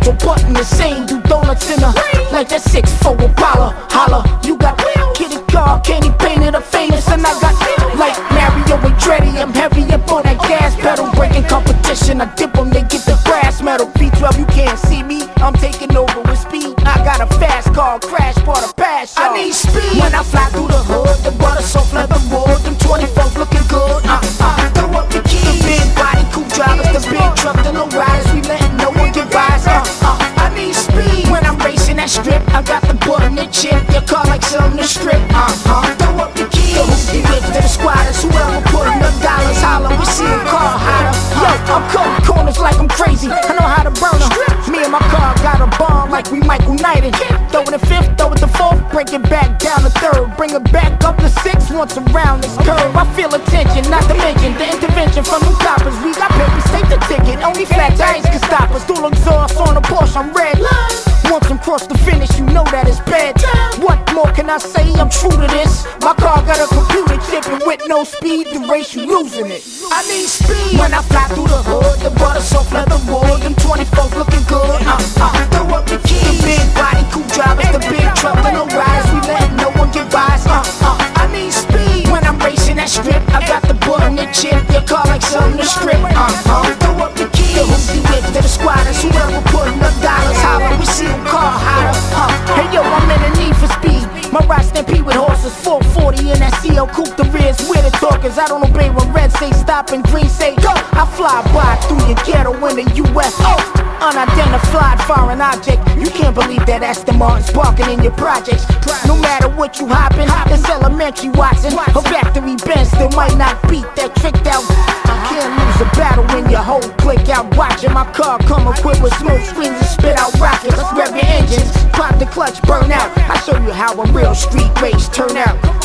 a button the same. Do donuts in a like that 6'4" Apollo. Holla, you got kitty car, candy painted a famous, and I got like Mario and Dreddy. I'm heavy up on that gas pedal, breaking competition. I dip them, they get the brass metal. V12, you can't see me, I'm taking over with speed. I got a fast car, crash for the pass. I need speed when I fly through the hood. The butter soft leather wood, them 24s looking good. Throw up the keys. The big body, cool drivers, the big truck, the low riders. We letting no one get by us. I need speed when I'm racing that strip. I got the button and chip. Your car like something to strip. Throw up the keys. The hoopty whip to the squatters. Whoever putting up dollars, holler. We see a car hotter. Yo, I'm cutting corners like I'm crazy. I know how to burn them. Me and my car got a bomb like we Michael Knighton. Throw it in fifth, throw it to fourth, break it back down to third, bring it back up to six once around this curve. I feel attention, not to mention the intervention from them coppers. We got papers, take the ticket. Only flat tires can stop us. Dual exhaust on the Porsche, I'm red. Once I'm cross the finish, you know that it's bad. What more can I say? I'm true to this. My car got a computer chip, and with no speed, the race you losing it. I need speed when I fly through the hood. The butter soft leather wood, them 24s looking good. Throw up the keys. The big body, cool drivers, the big truck, the low riders. We letting no one get by us. I need speed when I'm racing that strip. I got the button and chip. Your car like something to strip. Throw up the keys. The hoopty whip to the squatters. Whoever putting up dollars, holler. We see them car hotter. Hey yo, I'm in the need for speed. My ride stampede with horses, 440 in that CL coupe. The rear's where the talkers. I don't obey when red say stop and green say go. I fly by through your ghetto in the UFO. Unidentified foreign object. You can't believe that Aston Martin's parking in your projects. No matter what you hoppin', it's elementary Watson. A factory Benz still might not beat that tricked out. I can't lose a battle when your whole click out watching. My car come equipped with smoke screens and spit out rockets. Let's rev your engines, pop the clutch, burn out. I show you how a real street race turn out.